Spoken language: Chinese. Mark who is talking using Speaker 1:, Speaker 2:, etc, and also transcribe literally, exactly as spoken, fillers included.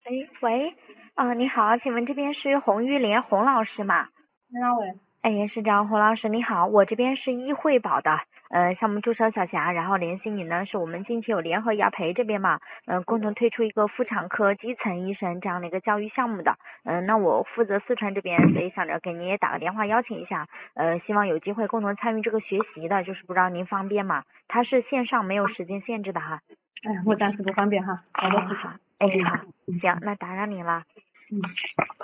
Speaker 1: 哎，喂，啊、你好，请问这边是红玉莲洪老师吗？
Speaker 2: 那喂，
Speaker 1: 哎，是这样，洪老师你好，我这边是医惠保的，呃，项目注册小霞，然后联系你呢，是我们近期有联合雅培这边嘛，嗯、共同推出一个妇产科基层医生这样的一个教育项目的，嗯、那我负责四川这边，所以想着给您也打个电话邀请一下，呃，希望有机会共同参与这个学习的，就是不知道您方便吗？它是线上没有时间限制的哈。
Speaker 2: 哎，我暂时不方便哈，好多
Speaker 1: 哎，
Speaker 2: 事情。
Speaker 1: 好，哎，
Speaker 2: 嗯
Speaker 1: 好，行，那打扰你了。
Speaker 2: 嗯。